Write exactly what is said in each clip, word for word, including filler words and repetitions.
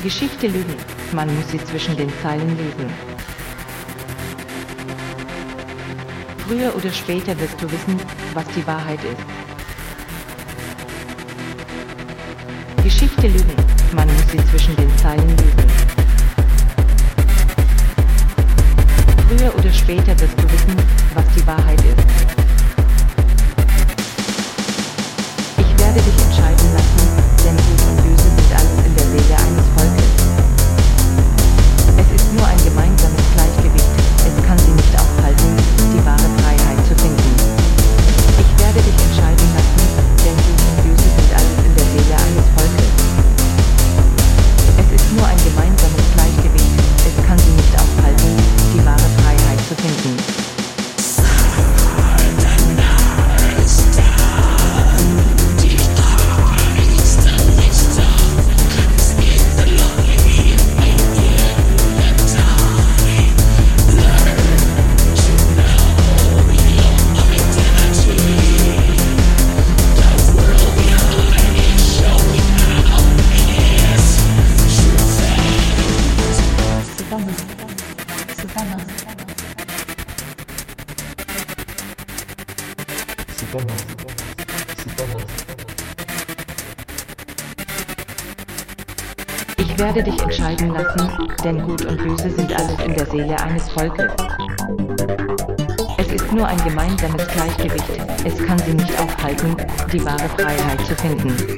Geschichte lügen, man muss sie zwischen den Zeilen lesen. Früher oder später wirst du wissen, was die Wahrheit ist. Geschichte lügen, man muss sie zwischen den Zeilen lesen. Früher oder später wirst du wissen, was die Wahrheit ist. Ich werde dich entscheiden lassen, denn Gut und Böse sind alles in der Seele eines Volkes. Es ist nur ein gemeinsames Gleichgewicht, es kann sie nicht aufhalten, die wahre Freiheit zu finden. Ich werde dich entscheiden lassen, denn Gut und Böse sind alles in der Seele eines Volkes. Es ist nur ein gemeinsames Gleichgewicht, es kann sie nicht aufhalten, die wahre Freiheit zu finden. Ich werde dich entscheiden lassen, denn Gut und Böse sind alles in der Seele eines Volkes. Es ist nur ein gemeinsames Gleichgewicht, es kann sie nicht aufhalten, die wahre Freiheit zu finden.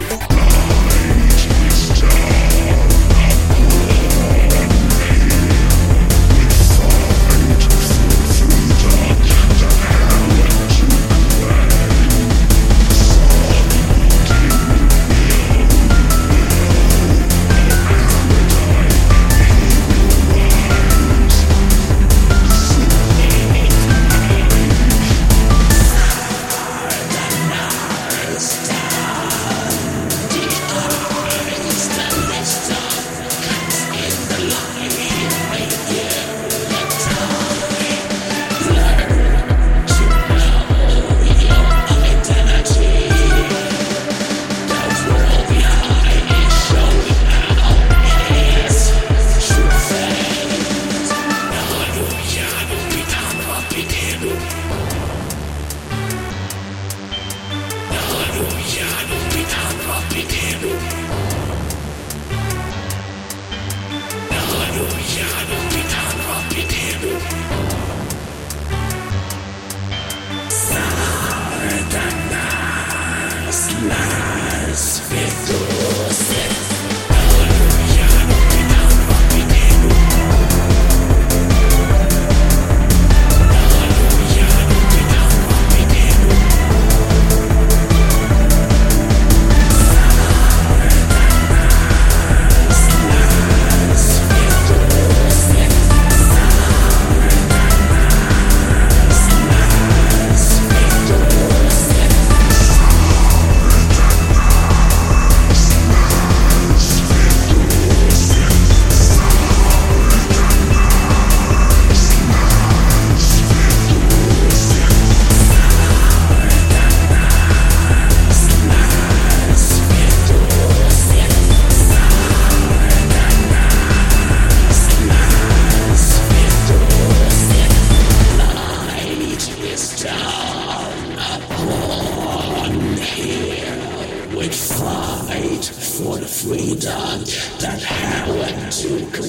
Fight for the freedom that Heaven took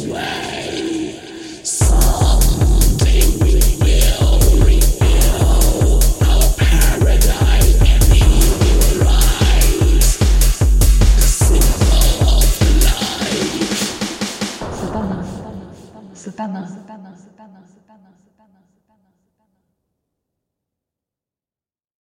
away. Someday we will rebuild our paradise and He will rise, the symbol of the light. Satana, Satana, Satana, Satana, Satana, Satana, Satana.